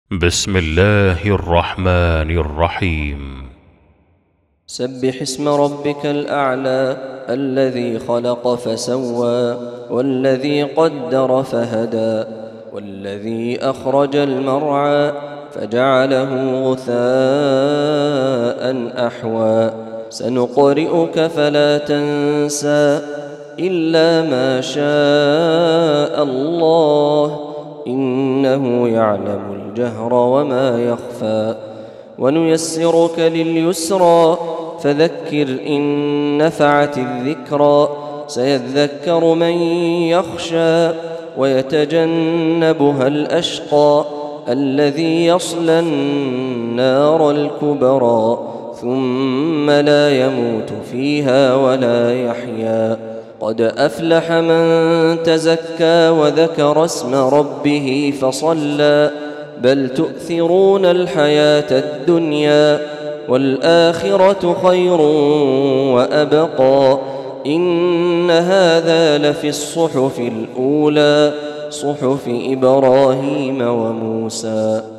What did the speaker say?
بسم الله الرحمن الرحيم. سبح اسم ربك الأعلى الذي خلق فسوى والذي قدر فهدى والذي أخرج المرعى فجعله غثاء أحوى سنقرئك فلا تنسى إلا ما شاء الله إنه يعلم الجهر وما يخفى ونيسرك لليسرى فذكر إن نفعت الذكرى سيذكر من يخشى ويتجنبها الأشقى الذي يصلى النار الكبرى ثم لا يموت فيها ولا يحيا قد أفلح من تزكى وذكر اسم ربه فصلى بل تؤثرون الحياة الدنيا والآخرة خير وأبقى إن هذا لفي الصحف الأولى صحف إبراهيم وموسى.